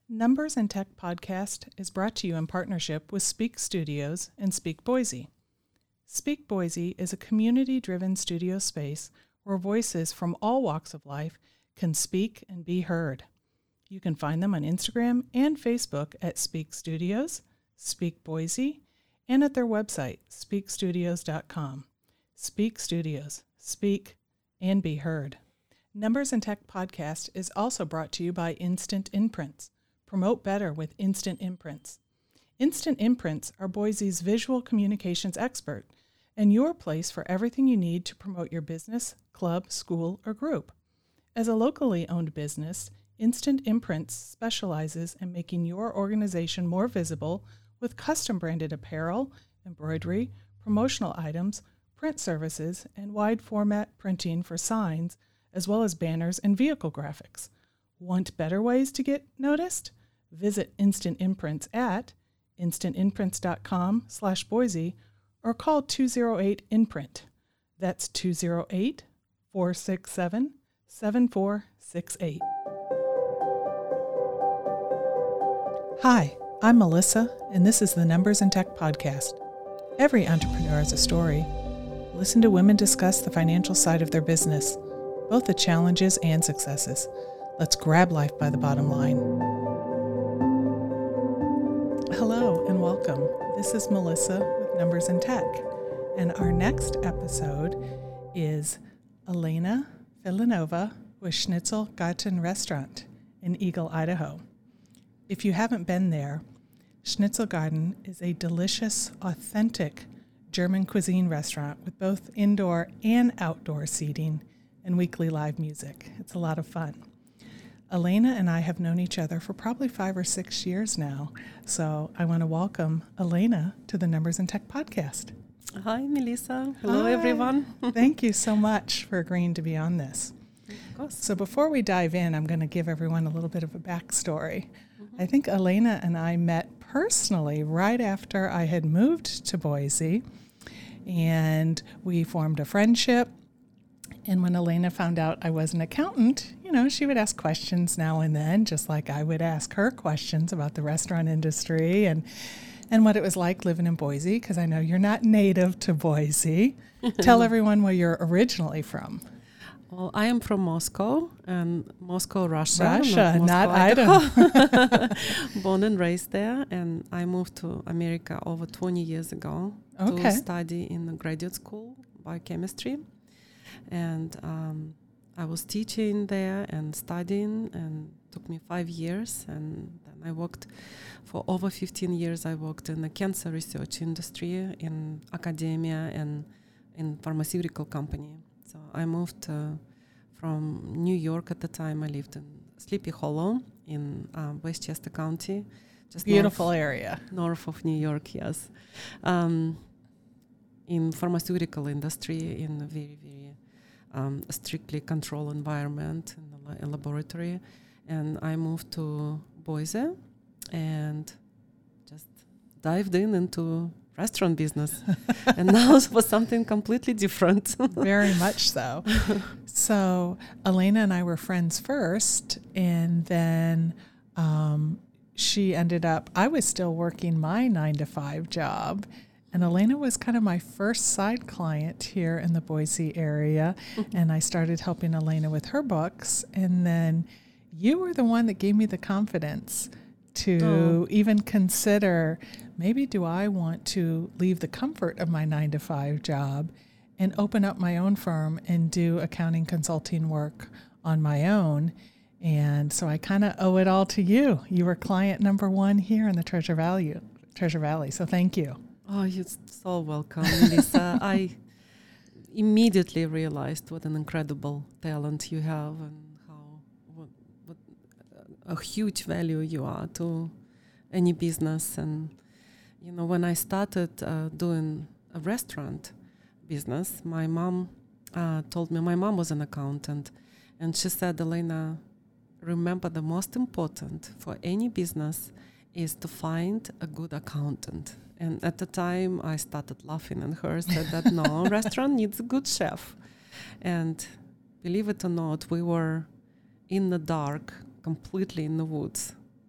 Numbers and Tech podcast is brought to you in partnership with Speak Studios and Speak Boise. Speak Boise is a community-driven studio space where voices from all walks of life can speak and be heard. You can find them on Instagram and Facebook at Speak Studios, Speak Boise, and at their website, speakstudios.com. Speak Studios. Speak and be heard. Numbers and Tech podcast is also brought to you by Instant Imprints. Promote better with Instant Imprints. Instant Imprints are Boise's visual communications expert and your place for everything you need to promote your business, club, school, or group. As a locally owned business, Instant Imprints specializes in making your organization more visible with custom-branded apparel, embroidery, promotional items, print services, and wide-format printing for signs, as well as banners and vehicle graphics. Want better ways to get noticed? Visit Instant Imprints at instantimprints.com/Boise or call 208-IMPRINT. That's 208-467-7468. Hi, I'm Melissa, and this is the Numbers and Tech podcast. Every entrepreneur has a story. Listen to women discuss the financial side of their business, both the challenges and successes. Let's grab life by the bottom line. Hello and welcome. This is Melissa with Numbers and Tech, and our next episode is Elena Vilanova with Schnitzel Garten Restaurant in Eagle, Idaho. If you haven't been there, Schnitzel Garten is a delicious, authentic German cuisine restaurant with both indoor and outdoor seating and weekly live music. It's a lot of fun. Elena and I have known each other for probably 5 or 6 years now, so I want to welcome Elena to the Numbers and Tech podcast. Hi, Melissa. Hello, Hi. everyone. Thank you so much for agreeing to be on this. Of course. So before we dive in, I'm going to give everyone a little bit of a backstory. I think Elena and I met personally right after I had moved to Boise, and we formed a friendship. And when Elena found out I was an accountant, she would ask questions now and then, just like I would ask her questions about the restaurant industry and what it was like living in Boise, because I know you're not native to Boise. Tell everyone where you're originally from. Well, I am from Moscow, Russia. Russia, not Idaho. Born and raised there, and I moved to America over 20 years ago to study in the graduate school biochemistry. And I was teaching there and studying, and it took me 5 years. And then I worked for over 15 years. I worked in the cancer research industry, in academia, and in pharmaceutical company. So I moved from New York at the time. I lived in Sleepy Hollow in Westchester County. Just beautiful area. North of New York, yes. In pharmaceutical industry, in a very, very strictly controlled environment in the laboratory. And I moved to Boise and just dived into restaurant business. And now it's for something completely different. Very much so. So Elena and I were friends first, and then I was still working my 9-to-5 job, and Elena was kind of my first side client here in the Boise area, and I started helping Elena with her books, and then you were the one that gave me the confidence to even consider, maybe do I want to leave the comfort of my 9-to-5 job and open up my own firm and do accounting consulting work on my own. And so I kind of owe it all to you. You were client number 1 here in the Treasure Valley. So thank you. Oh, you're so welcome, Lisa. I immediately realized what an incredible talent you have and what a huge value you are to any business. And, when I started doing a restaurant business, my mom told me, my mom was an accountant, and she said, Elena, remember the most important for any business is to find a good accountant. And at the time, I started laughing at her, said that no, restaurant needs a good chef. And believe it or not, we were in the dark, completely in the woods.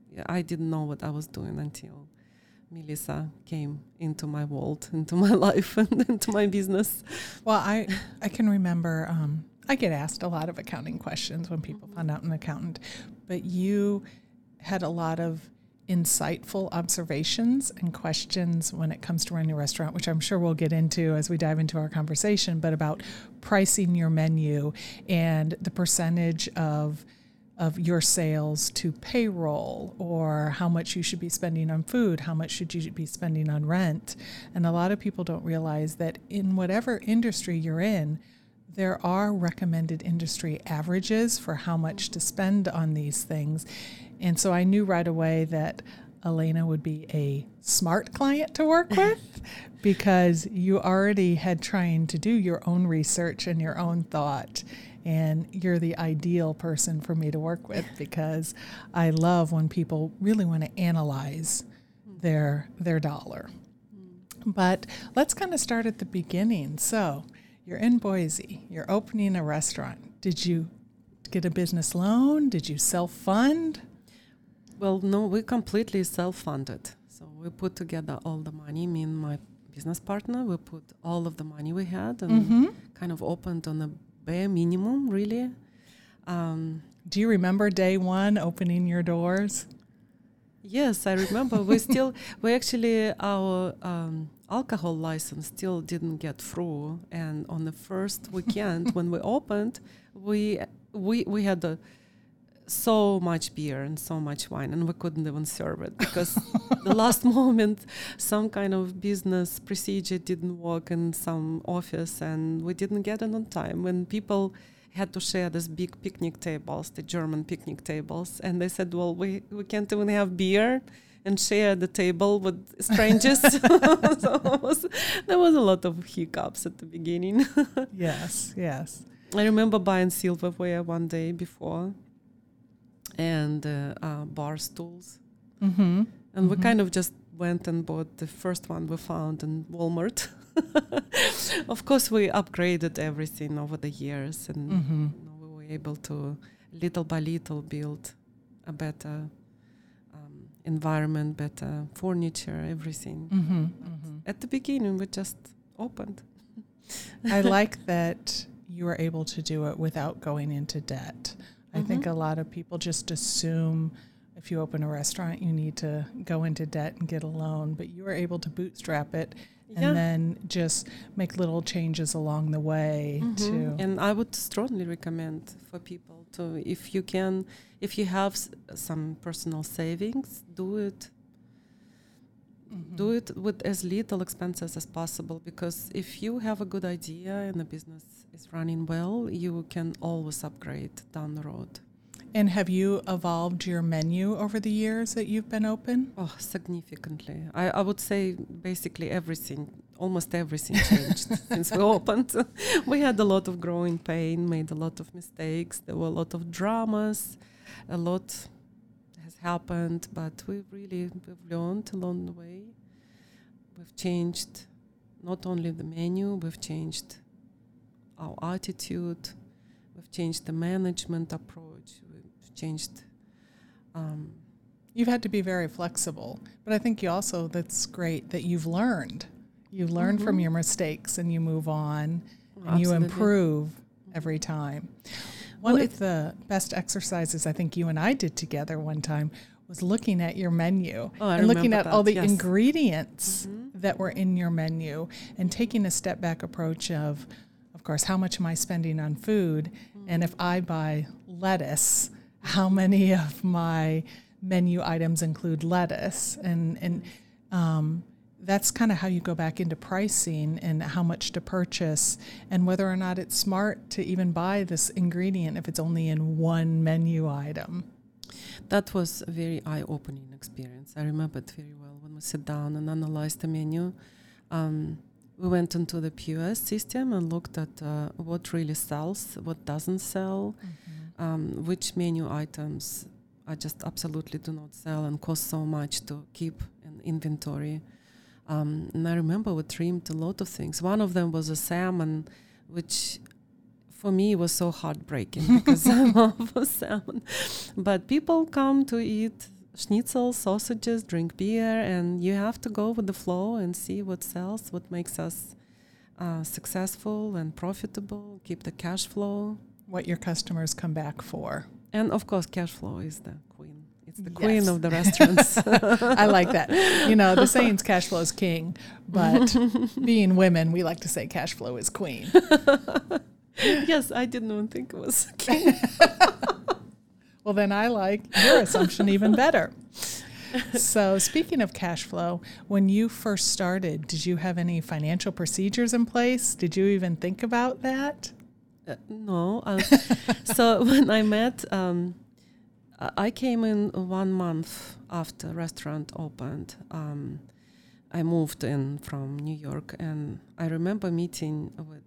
I didn't know what I was doing until Melissa came into my world, into my life, and into my business. Well, I can remember I get asked a lot of accounting questions when people find out an accountant, but you had a lot of insightful observations and questions when it comes to running a restaurant, which I'm sure we'll get into as we dive into our conversation, but about pricing your menu and the percentage of your sales to payroll, or how much you should be spending on food, how much should you be spending on rent. And a lot of people don't realize that in whatever industry you're in, there are recommended industry averages for how much to spend on these things. And so I knew right away that Elena would be a smart client to work with because you already had trying to do your own research and your own thought. And you're the ideal person for me to work with because I love when people really want to analyze their dollar. But let's kind of start at the beginning. So you're in Boise. You're opening a restaurant. Did you get a business loan? Did you self-fund? Well, no, we completely self-funded. So we put together all the money, me and my business partner. We put all of the money we had and kind of opened on a bare minimum, really. Do you remember day one opening your doors? Yes, I remember. Our alcohol license still didn't get through. And on the first weekend when we opened, we had so much beer and so much wine, and we couldn't even serve it because the last moment some kind of business procedure didn't work in some office, and we didn't get it on time. When people had to share these big picnic tables, the German picnic tables, and they said, well, we can't even have beer and share the table with strangers. So there was a lot of hiccups at the beginning. Yes. I remember buying silverware one day before, and bar stools. And we kind of just went and bought the first one we found in Walmart. Of course, we upgraded everything over the years, and we were able to, little by little, build a better environment, better furniture, everything. At the beginning, we just opened. I like that you were able to do it without going into debt. I think a lot of people just assume if you open a restaurant, you need to go into debt and get a loan, but you were able to bootstrap it and then just make little changes along the way too. And I would strongly recommend for people to, if you have some personal savings, do it. Do it with as little expenses as possible, because if you have a good idea and the business is running well, you can always upgrade down the road. And have you evolved your menu over the years that you've been open? Oh, significantly. I would say basically almost everything changed since we opened. We had a lot of growing pain, made a lot of mistakes. There were a lot of dramas. A lot has happened, but we've learned along the way. We've changed not only the menu, we've changed our attitude, we've changed the management approach, we've changed... You've had to be very flexible, but I think that's great that you've learned. You learn from your mistakes and you move on and you improve every time. One of the best exercises I think you and I did together one time was looking at your menu and looking at all the ingredients that were in your menu and taking a step back approach of course, how much am I spending on food? And if I buy lettuce, how many of my menu items include lettuce? And that's kind of how you go back into pricing and how much to purchase and whether or not it's smart to even buy this ingredient if it's only in one menu item. That was a very eye-opening experience. I remember it very well when we sat down and analyzed the menu. We went into the POS system and looked at what really sells, what doesn't sell, which menu items I just absolutely do not sell and cost so much to keep in inventory. And I remember we trimmed a lot of things. One of them was a salmon, which for me was so heartbreaking because I love salmon. But people come to eat schnitzel, sausages, drink beer, and you have to go with the flow and see what sells, what makes us successful and profitable, keep the cash flow. What your customers come back for. And of course, cash flow is the queen. It's the Yes. queen of the restaurants. I like that. You know, the saying's cash flow is king, but being women, we like to say cash flow is queen. Yes, I didn't even think it was king. Well, then I like your assumption even better. So speaking of cash flow, when you first started, did you have any financial procedures in place? Did you even think about that? No. So when I met, I came in 1 month after restaurant opened. I moved in from New York, and I remember meeting with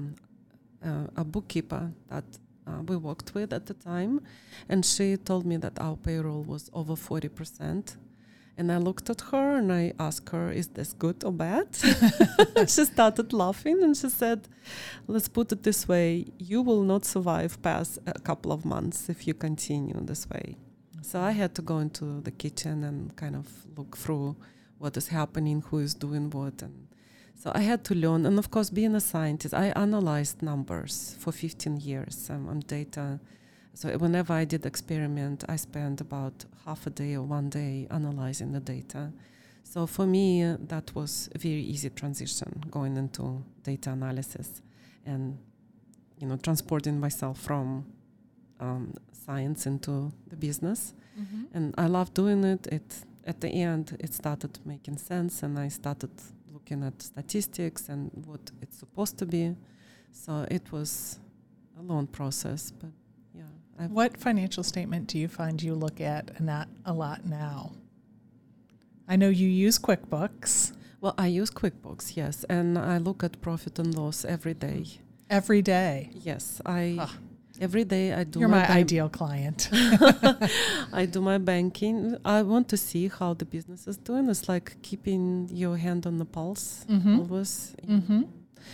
a bookkeeper that we worked with at the time, and she told me that our payroll was over 40%. And I looked at her and I asked her, is this good or bad? She started laughing and she said, let's put it this way, you will not survive past a couple of months if you continue this way. So I had to go into the kitchen and kind of look through what is happening, who is doing what. And so I had to learn. And of course, being a scientist, I analyzed numbers for 15 years on data. So whenever I did experiment, I spent about half a day or 1 day analyzing the data. So for me, that was a very easy transition, going into data analysis and, transporting myself from science into the business. Mm-hmm. And I love doing it. At the end, it started making sense, and I started looking at statistics and what it's supposed to be. So it was a long process, but yeah. What financial statement do you find you look at a lot now? I know you use QuickBooks. Well, I use QuickBooks, yes, and I look at profit and loss every day. Every day? Yes, every day I do. You're my ideal client. I do my banking. I want to see how the business is doing. It's like keeping your hand on the pulse, always. Mm-hmm.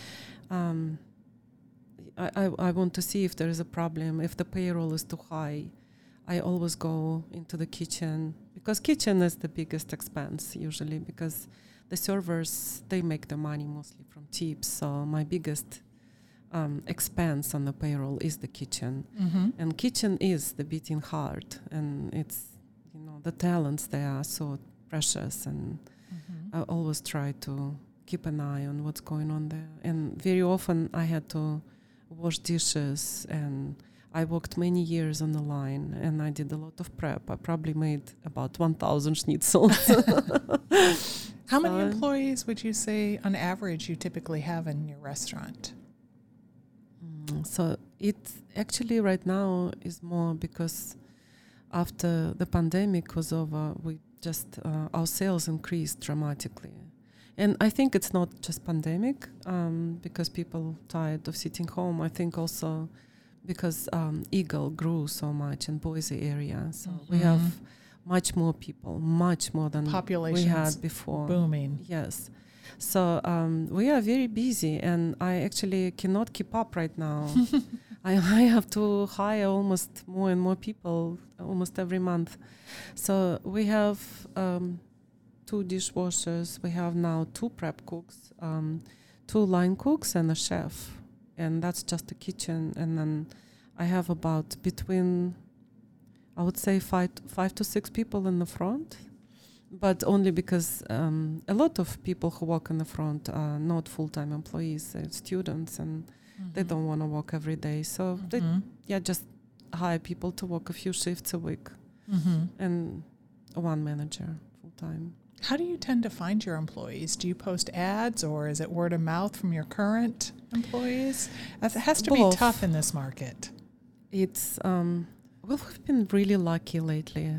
I want to see if there is a problem. If the payroll is too high, I always go into the kitchen, because kitchen is the biggest expense usually, because the servers, they make their money mostly from tips. So my biggest expense on the payroll is the kitchen. Mm-hmm. And kitchen is the beating heart, and it's, the talents, they are so precious, and I always try to keep an eye on what's going on there. And very often I had to wash dishes, and I worked many years on the line, and I did a lot of prep. I probably made about 1,000 schnitzels. How many employees would you say on average you typically have in your restaurant? So it actually right now is more, because after the pandemic was over, we just our sales increased dramatically. And I think it's not just pandemic, because people tired of sitting home. I think also because Eagle grew so much in Boise area. So we have much more people, much more than we had before. Booming. Yes. So we are very busy, and I actually cannot keep up right now. I have to hire almost more and more people almost every month. So we have 2 dishwashers. We have now 2 prep cooks, 2 line cooks, and a chef. And that's just the kitchen. And then I have about between, I would say, 5 to 6 people in the front. But only because a lot of people who work in the front are not full-time employees, they're students, and they don't want to work every day. So they just hire people to work a few shifts a week, and 1 manager full-time. How do you tend to find your employees? Do you post ads, or is it word of mouth from your current employees? It has to be tough in this market. It's, we've been really lucky lately.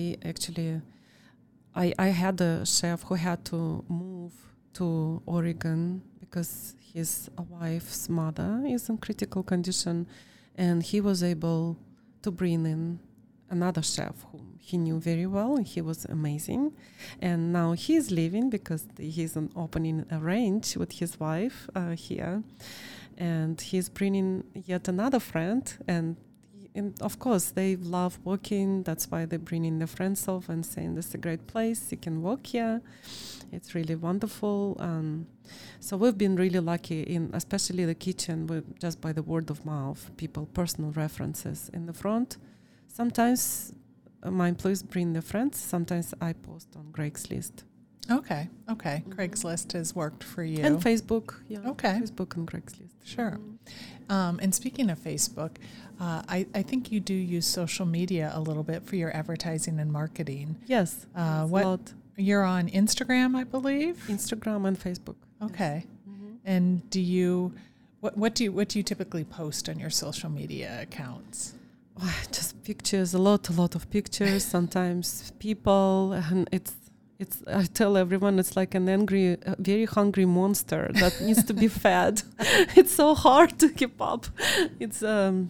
I had a chef who had to move to Oregon because his wife's mother is in critical condition, and he was able to bring in another chef whom he knew very well, and he was amazing. And now he's leaving because he's opening a ranch with his wife here, and he's bringing yet another friend, and and of course, they love walking. That's why they bring in their friends over and saying, this is a great place. You can walk here. It's really wonderful. So we've been really lucky in, especially the kitchen, just by the word of mouth, people, personal references in the front. Sometimes my employees bring their friends. Sometimes I post on Craigslist. Okay. Craigslist has worked for you. And Facebook. Yeah. Okay. Facebook and Craigslist. Sure. And speaking of Facebook, I think you do use social media a little bit for your advertising and marketing. Yes. A lot. You're on Instagram, I believe? Instagram and Facebook. Okay. Yes. Mm-hmm. And do you what do you typically post on your social media accounts? Just pictures, a lot of pictures, sometimes people, and it's I tell everyone it's like an angry, very hungry monster that needs to be fed. It's so hard to keep up. It's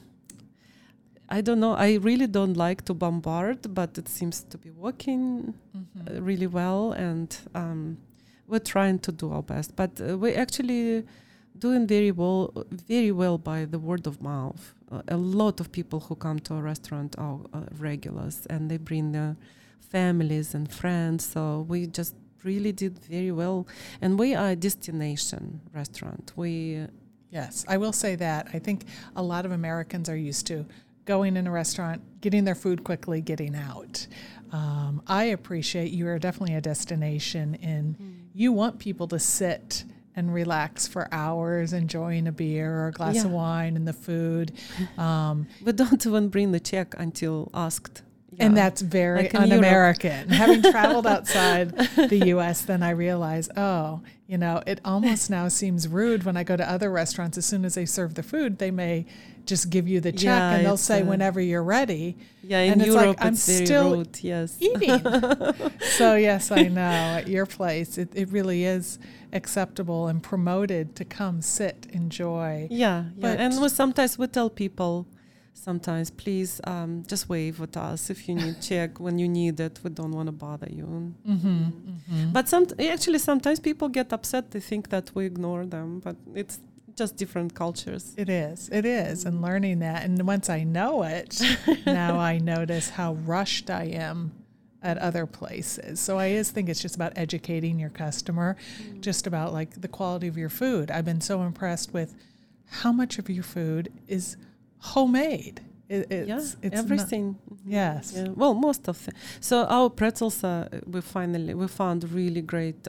I don't know. I really don't like to bombard, but it seems to be working really well, and we're trying to do our best. But we're actually doing very well by the word of mouth. A lot of people who come to our restaurant are regulars, and they bring their families and friends. So we just really did very well, and we are a destination restaurant. Yes, I will say that. I think a lot of Americans are used to going in a restaurant, getting their food quickly, getting out. I appreciate you are definitely a destination, and you want people to sit and relax for hours, enjoying a beer or a glass of wine and the food. We don't even bring the check until asked. Yeah. And that's very like un-American. Having traveled outside the U.S., then I realize, it almost now seems rude when I go to other restaurants. As soon as they serve the food, they may just give you the check and they'll say whenever you're ready. Yeah, in and Europe, I'm it's very still rude. Yes, eating. So yes, I know at your place it really is acceptable and promoted to come, sit, enjoy. Yeah. And sometimes we tell people. Sometimes, please just wave at us if you need check when you need it. We don't want to bother you. But sometimes people get upset. They think that we ignore them, but it's just different cultures. It is. And learning that. And once I know it, now I notice how rushed I am at other places. So I just think it's just about educating your customer, just about like the quality of your food. I've been so impressed with how much of your food is homemade. It's everything. Yes. Yeah. Well, most of them. So our pretzels, we found really great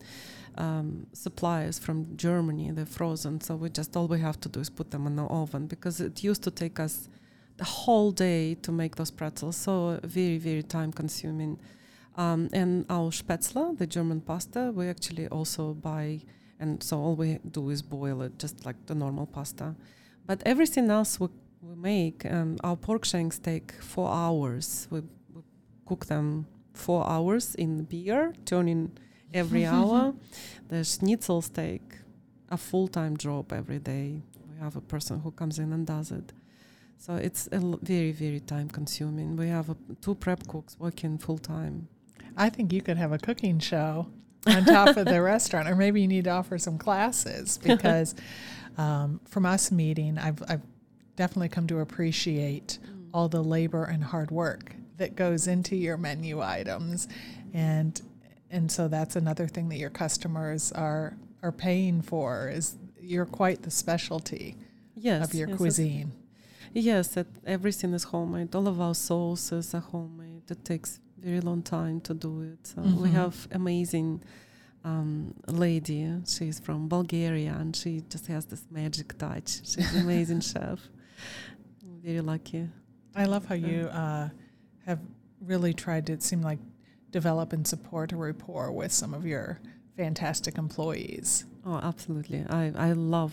suppliers from Germany. They're frozen, so all we have to do is put them in the oven, because it used to take us the whole day to make those pretzels. So very, very time consuming. And our Spätzle, the German pasta, we actually also buy, and so all we do is boil it just like the normal pasta. But everything else we make, our pork shanks take 4 hours. We cook them 4 hours in beer, turning every hour. The schnitzels take a full-time job every day. We have a person who comes in and does it. So it's very, very time-consuming. We have 2 prep cooks working full-time. I think you could have a cooking show on top of the restaurant, or maybe you need to offer some classes, because from us meeting, I've definitely come to appreciate all the labor and hard work that goes into your menu items, and so that's another thing that your customers are paying for, is you're quite the specialty of your cuisine. Yes, everything is homemade. All of our sauces are homemade. It takes very long time to do it. So we have amazing lady. She's from Bulgaria, and she just has this magic touch. She's an amazing chef. I'm very lucky. I love how you have really tried to, it seem like, develop and support a rapport with some of your fantastic employees. Oh, absolutely. I love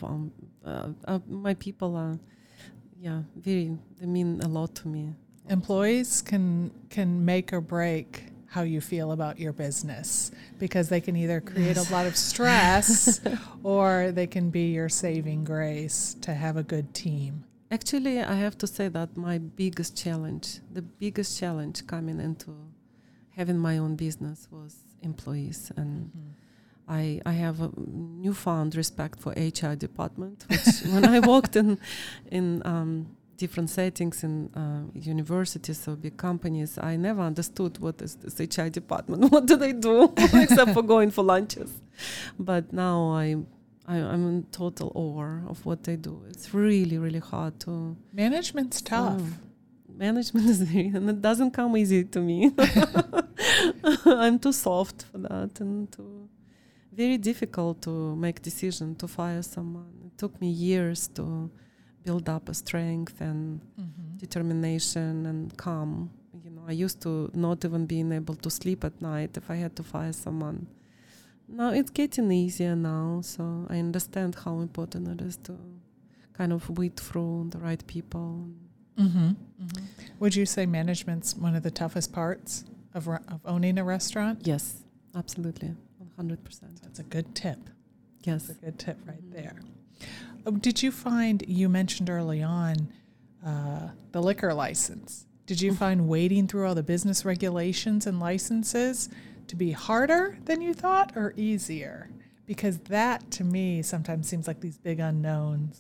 my people are, they mean a lot to me. Employees can make or break how you feel about your business, because they can either create a lot of stress or they can be your saving grace to have a good team. Actually, I have to say that the biggest challenge coming into having my own business was employees. And I have a newfound respect for HR department, which when I walked in different settings in universities or big companies, I never understood what is this HR department. What do they do except for going for lunches? But now I'm in total awe of what they do. It's really, really hard to... Management's tough. Management is very... And it doesn't come easy to me. I'm too soft for that and very difficult to make decision to fire someone. It took me years to build up a strength and determination and calm. I used to not even being able to sleep at night if I had to fire someone. Now it's getting easier now, so I understand how important it is to kind of weed through the right people. Would you say management's one of the toughest parts of owning a restaurant? Yes, absolutely, 100%. That's a good tip. Yes. That's a good tip right there. Did you find, you mentioned early on the liquor license. Did you find wading through all the business regulations and licenses to be harder than you thought or easier? Because that, to me, sometimes seems like these big unknowns.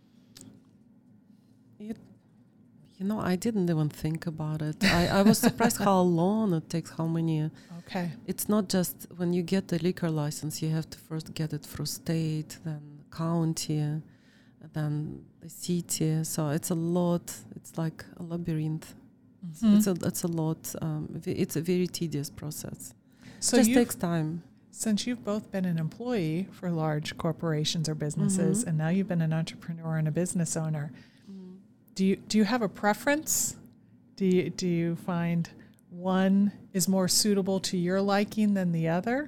I didn't even think about it. I was surprised how long it takes, how many. Okay. It's not just when you get the liquor license, you have to first get it through state, then county, then the city. So it's a lot. It's like a labyrinth. It's a lot. It's a very tedious process. So it just takes time. Since you've both been an employee for large corporations or businesses, and now you've been an entrepreneur and a business owner, do you have a preference? Do you find one is more suitable to your liking than the other?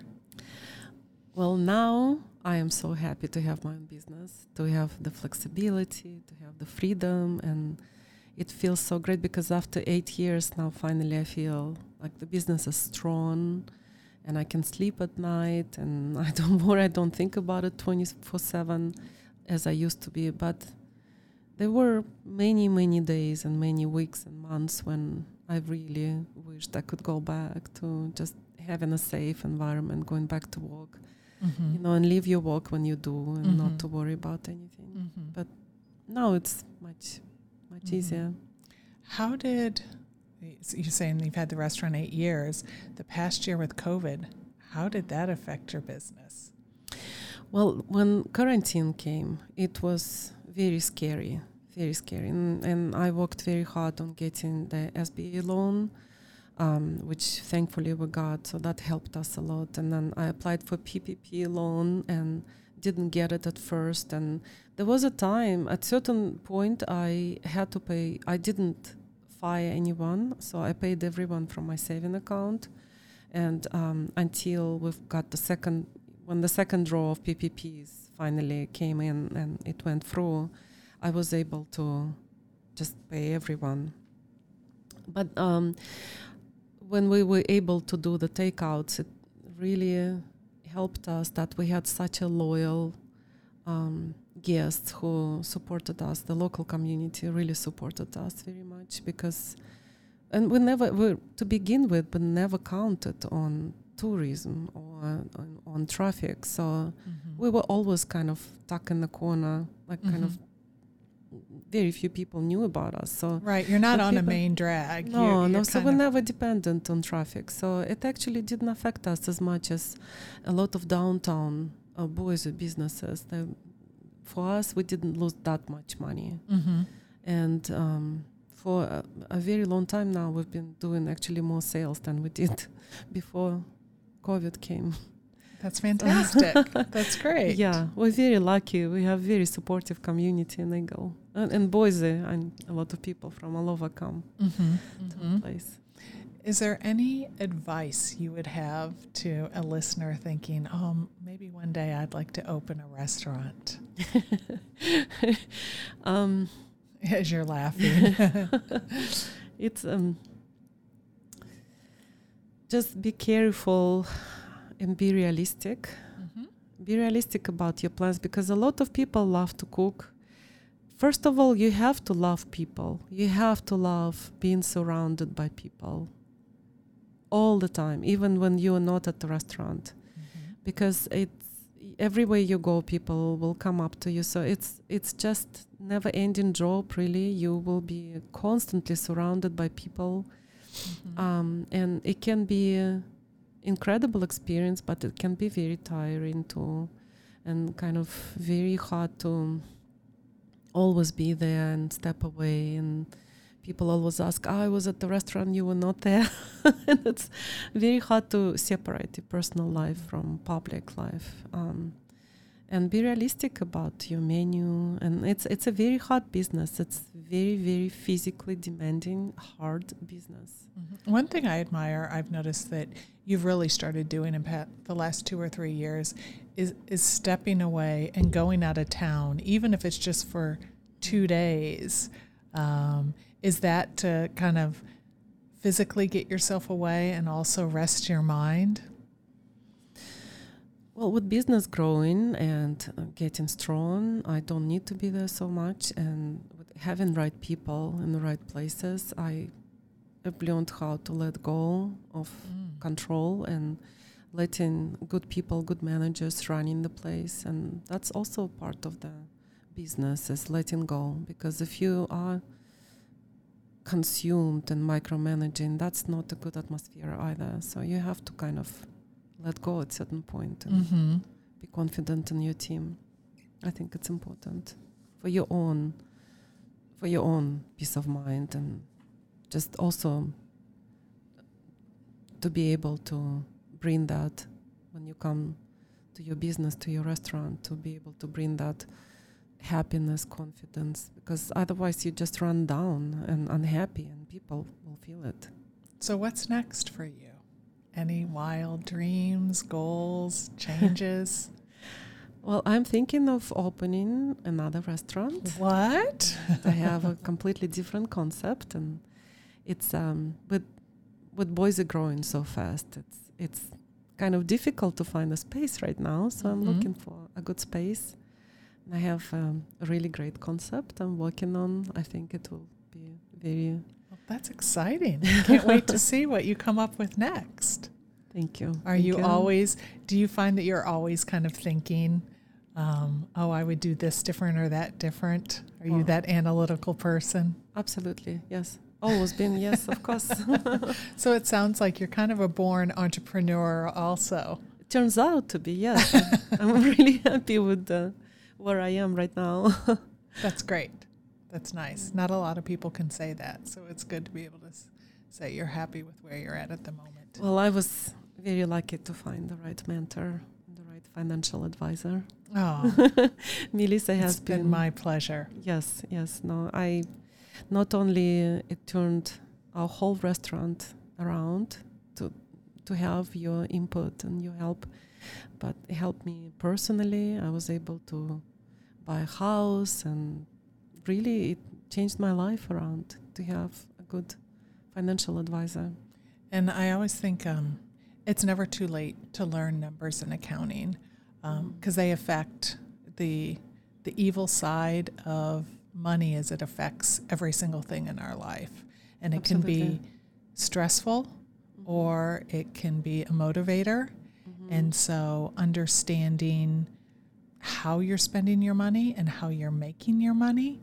Well, now I am so happy to have my own business, to have the flexibility, to have the freedom, and it feels so great because after 8 years now, finally I feel like the business is strong and I can sleep at night and I don't think about it 24/7 as I used to be. But there were many, many days and many weeks and months when I really wished I could go back to just having a safe environment, going back to work, and leave your work when you do and not to worry about anything. But now it's much easier. How did, you're saying you've had the restaurant 8 years, the past year with COVID, how did that affect your business? Well, when quarantine came, it was very scary. And I worked very hard on getting the SBA loan, which thankfully we got, so that helped us a lot. And then I applied for PPP loan and didn't get it at first. And there was a time, at certain point, I had to pay. I didn't fire anyone, so I paid everyone from my saving account. And until we've got when the second draw of PPPs finally came in and it went through, I was able to just pay everyone. But when we were able to do the takeouts, it really helped us that we had such a loyal guests who supported us. The local community really supported us very much and we never counted on tourism or on traffic. So we were always kind of stuck in the corner, like kind of very few people knew about us. So right, you're not on a main drag. No, so we're never dependent on traffic. So it actually didn't affect us as much as a lot of downtown Boise businesses. For us, we didn't lose that much money. And for a very long time now, we've been doing actually more sales than we did before COVID came. That's fantastic. That's great. Yeah, we're very lucky. We have very supportive community in Eagle. And Boise, and a lot of people from all over come to the place. Is there any advice you would have to a listener thinking, maybe one day I'd like to open a restaurant? As you're laughing. It's just be careful and be realistic. Be realistic about your plans, because a lot of people love to cook. First of all, you have to love people. You have to love being surrounded by people all the time, even when you're not at the restaurant. Because everywhere you go, people will come up to you. So it's just never-ending job, really. You will be constantly surrounded by people, and it can be an incredible experience, but it can be very tiring too, and kind of very hard to always be there and step away. And people always ask, I was at the restaurant, you were not there. And it's very hard to separate your personal life from public life, and be realistic about your menu. And it's a very hard business. It's very, very physically demanding, hard business. One thing I admire, I've noticed that you've really started doing in the last 2 or 3 years, is stepping away and going out of town, even if it's just for 2 days. Is that to kind of physically get yourself away and also rest your mind? Well, with business growing and getting strong, I don't need to be there so much. And with having right people in the right places, I have learned how to let go of control and letting good people, good managers running the place. And that's also part of the business, is letting go. Because if you are consumed and micromanaging, that's not a good atmosphere either. So you have to kind of let go at a certain point and be confident in your team. I think it's important for your own peace of mind, and just also to be able to bring that when you come to your business, to your restaurant, to be able to bring that happiness, confidence, because otherwise you just run down and unhappy, and people will feel it. So what's next for you? Any wild dreams, goals, changes? Well, I'm thinking of opening another restaurant. What? I have a completely different concept, and it's with Boise growing so fast, it's kind of difficult to find a space right now. So I'm looking for a good space. I have a really great concept I'm working on. I think it will be very... Well, that's exciting. Can't wait to see what you come up with next. Thank you. Do you find that you're always kind of thinking, I would do this different or that different? Are you that analytical person? Absolutely, yes. Always been, yes, of course. So it sounds like you're kind of a born entrepreneur also. It turns out to be, yes. I'm really happy with where I am right now. That's great. That's nice. Not a lot of people can say that, so it's good to be able to say you're happy with where you're at the moment. Well, I was very lucky to find the right mentor, the right financial advisor. Oh, Melissa has been my pleasure. Yes. No, I not only it turned our whole restaurant around to have your input and your help, but it helped me personally. I was able to buy a house, and really it changed my life around to have a good financial advisor. And I always think it's never too late to learn numbers and accounting, because they affect the evil side of money as it affects every single thing in our life. And it Absolutely. can be stressful or it can be a motivator. And so understanding how you're spending your money and how you're making your money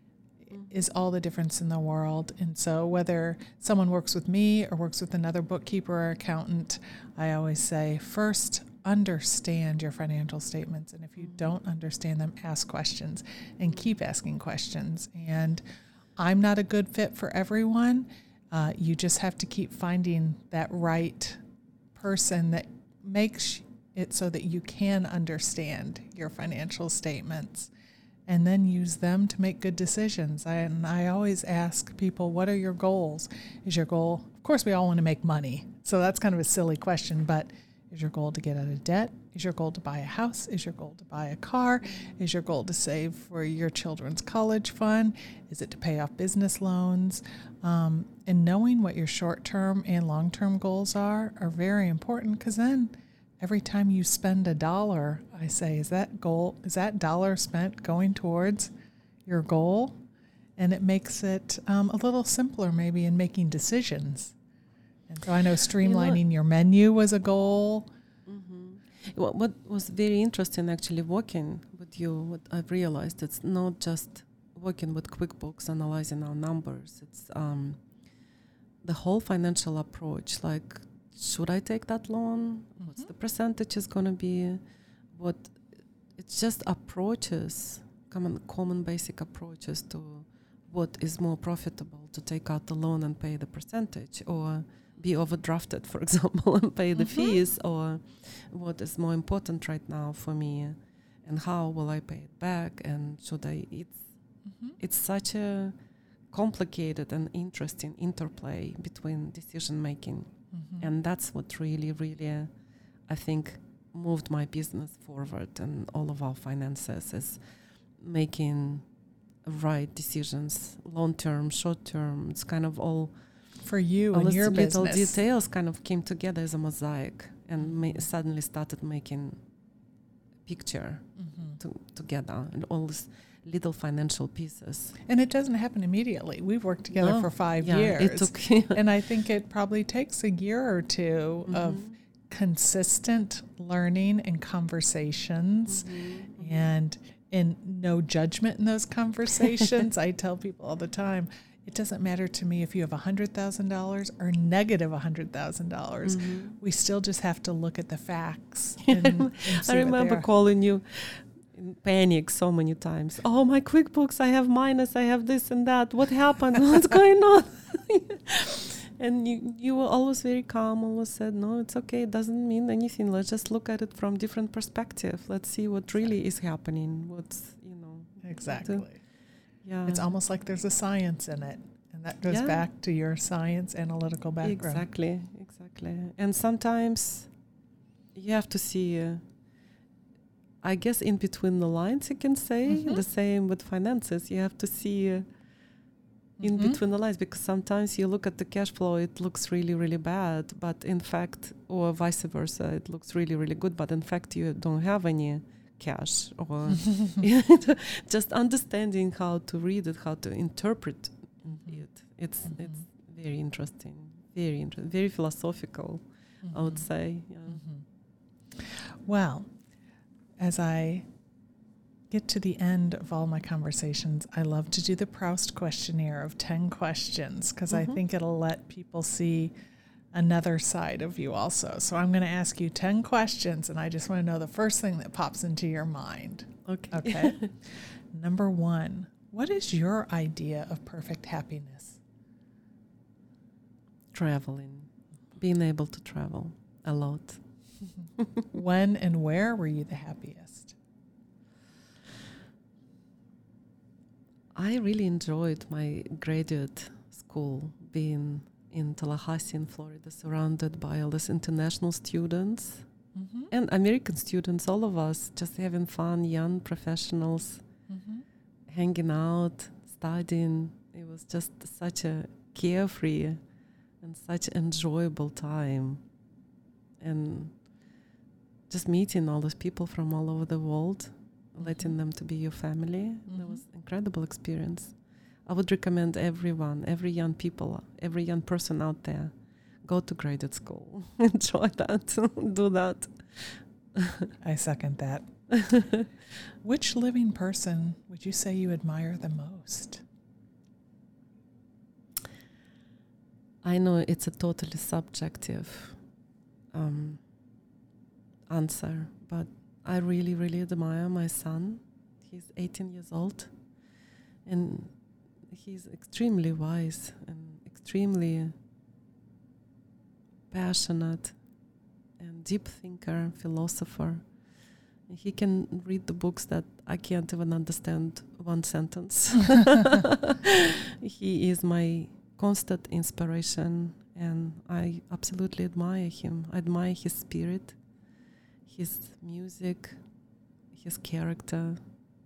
is all the difference in the world. And so whether someone works with me or works with another bookkeeper or accountant, I always say, first, understand your financial statements. And if you don't understand them, ask questions and keep asking questions. And I'm not a good fit for everyone. You just have to keep finding that right person that makes it so that you can understand your financial statements and then use them to make good decisions. And I always ask people, what are your goals? Is your goal, of course, we all want to make money. So that's kind of a silly question, but is your goal to get out of debt? Is your goal to buy a house? Is your goal to buy a car? Is your goal to save for your children's college fund? Is it to pay off business loans? And knowing what your short-term and long-term goals are very important, because then every time you spend $1, I say, is that dollar spent going towards your goal? And it makes it a little simpler maybe in making decisions. And so I know streamlining your menu was a goal. What was very interesting actually working with you, what I've realized, it's not just working with QuickBooks, analyzing our numbers. It's the whole financial approach, like, should I take that loan? What's the percentage is going to be? It's just approaches, common basic approaches to what is more profitable, to take out the loan and pay the percentage, or be overdrafted, for example, and pay the fees, or what is more important right now for me, and how will I pay it back, and should I? It's such a complicated and interesting interplay between decision making, and that's what really, really, I think, moved my business forward and all of our finances, is making right decisions, long term, short term. It's kind of all for you all and your little business. details kind of came together as a mosaic and suddenly started making a picture together, and all these little financial pieces. And it doesn't happen immediately. We've worked together for 5 years. It took and I think it probably takes a year or two of consistent learning and conversations and no judgment in those conversations. I tell people all the time, it doesn't matter to me if you have $100,000 or negative $100,000. We still just have to look at the facts. And I remember calling you in panic so many times. Oh, my QuickBooks, I have minus, I have this and that. What happened? What's going on? And you were always very calm, always said, no, it's okay. It doesn't mean anything. Let's just look at it from different perspective. Let's see what really is happening. What's, Exactly. Yeah. It's almost like there's a science in it. And that goes back to your science analytical background. Exactly. And sometimes you have to see, I guess, in between the lines, you can say. The same with finances. You have to see in between the lines, because sometimes you look at the cash flow, it looks really, really bad, but in fact, or vice versa, it looks really, really good, but in fact you don't have any cash, or just understanding how to read it, how to interpret it. It's very interesting, very philosophical, I would say. Yeah. Well, as I get to the end of all my conversations, I love to do the Proust questionnaire of 10 questions, because I think it'll let people see another side of you also. So I'm going to ask you 10 questions, and I just want to know the first thing that pops into your mind. Okay. Number 1, what is your idea of perfect happiness? Traveling, being able to travel a lot. When and where were you the happiest? I really enjoyed my graduate school, being in Tallahassee in Florida, surrounded by all these international students and American students, all of us just having fun, young professionals, hanging out, studying. It was just such a carefree and such enjoyable time. And just meeting all those people from all over the world, letting them to be your family. That was an incredible experience. I would recommend everyone, every young person out there, go to graduate school. Enjoy that. Do that. I second that. Which living person would you say you admire the most? I know it's a totally subjective answer, but I really, really admire my son. He's 18 years old, and he's extremely wise and extremely passionate and deep thinker, philosopher. He can read the books that I can't even understand one sentence. He is my constant inspiration, and I absolutely admire him. I admire his spirit, his music, his character.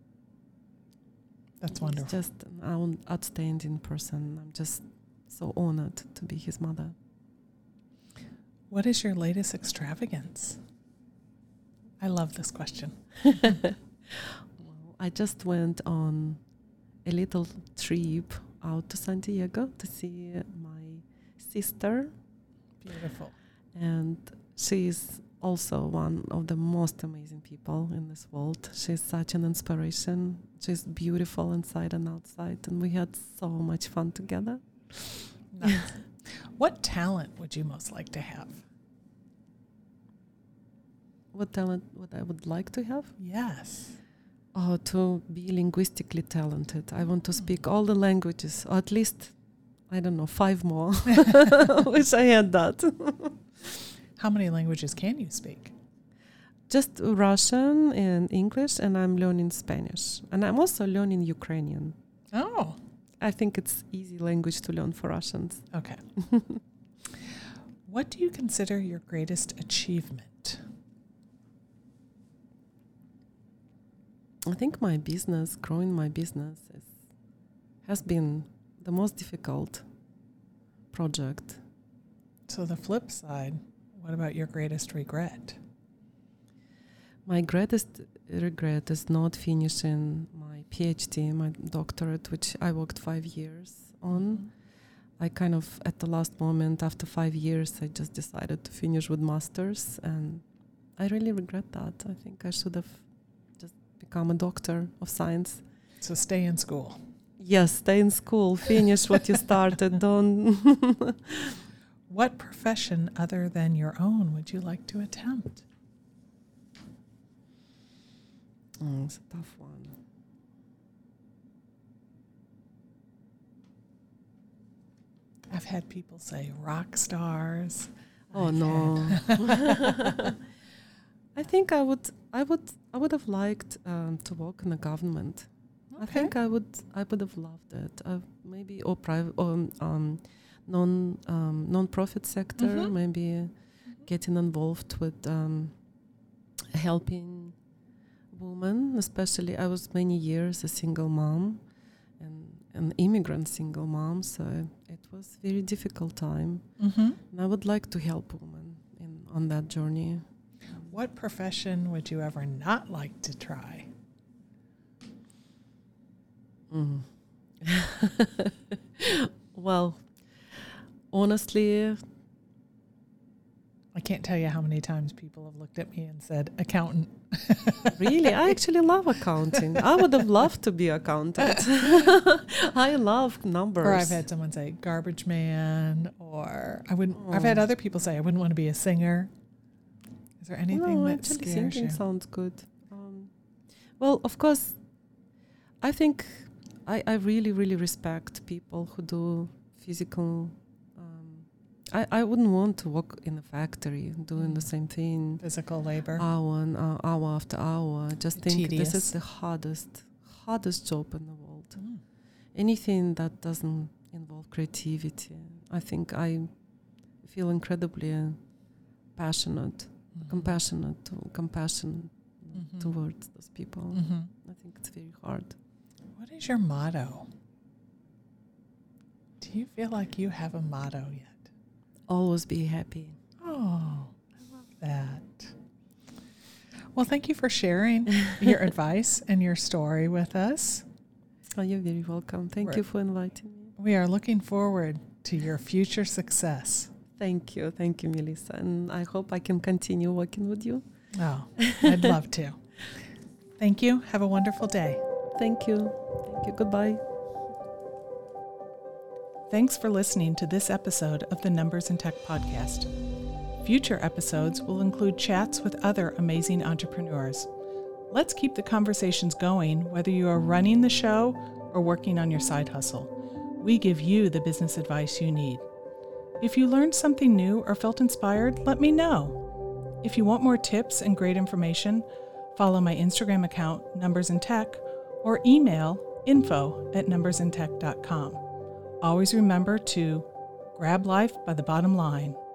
That's wonderful. He's just an outstanding person. I'm just so honored to be his mother. What is your latest extravagance? I love this question. Well, I just went on a little trip out to San Diego to see my sister. Beautiful. And she's also one of the most amazing people in this world. She's such an inspiration. She's beautiful inside and outside, and we had so much fun together. Nice. What talent would you most like to have? What talent would I would like to have? Yes. Oh, to be linguistically talented. I want to speak all the languages, or at least, I don't know, 5 more. Wish I had that. How many languages can you speak? Just Russian and English, and I'm learning Spanish. And I'm also learning Ukrainian. Oh. I think it's easy language to learn for Russians. Okay. What do you consider your greatest achievement? I think my business, growing my business, has been the most difficult project. So the flip side, what about your greatest regret? My greatest regret is not finishing my PhD, my doctorate, which I worked 5 years on. I kind of, at the last moment, after 5 years, I just decided to finish with masters, and I really regret that. I think I should have just become a doctor of science. So stay in school. Yes, stay in school, finish what you started. Don't. What profession other than your own would you like to attempt? It's a tough one. I've had people say rock stars. Oh no. I think I would have liked to work in the government. Okay. I think I would have loved it. Maybe or private or non-profit sector. Mhm. Maybe getting involved with helping women. Especially, I was many years a single mom and an immigrant single mom, so it was a very difficult time. Mm-hmm. And I would like to help women on that journey. What profession would you ever not like to try? Well, honestly, I can't tell you how many times people have looked at me and said, accountant. really, I actually love accounting. I would have loved to be accountant. I love numbers. Or I've had someone say garbage man, or I've had other people say I wouldn't want to be a singer. Is there anything that actually scares singing you? sounds good. Well, of course, I think I really, really respect people who do physical. I wouldn't want to work in a factory doing the same thing. Physical labor. Hour after hour. Just think Tedious. this is the hardest job in the world. Anything that doesn't involve creativity. I think I feel incredibly passionate, compassion towards those people. Mm-hmm. I think it's very hard. What is your motto? Do you feel like you have a motto yet? Always be happy. Oh, I love that. Well, thank you for sharing your advice and your story with us. Oh, you're very welcome. Thank you for inviting me. We are looking forward to your future success. Thank you, Melissa. And I hope I can continue working with you. Oh, I'd love to. Thank you. Have a wonderful day. Thank you. Goodbye. Thanks for listening to this episode of the Numbers in Tech podcast. Future episodes will include chats with other amazing entrepreneurs. Let's keep the conversations going, whether you are running the show or working on your side hustle. We give you the business advice you need. If you learned something new or felt inspired, let me know. If you want more tips and great information, follow my Instagram account, Numbers in Tech, or email info@numbersintech.com. Always remember to grab life by the bottom line.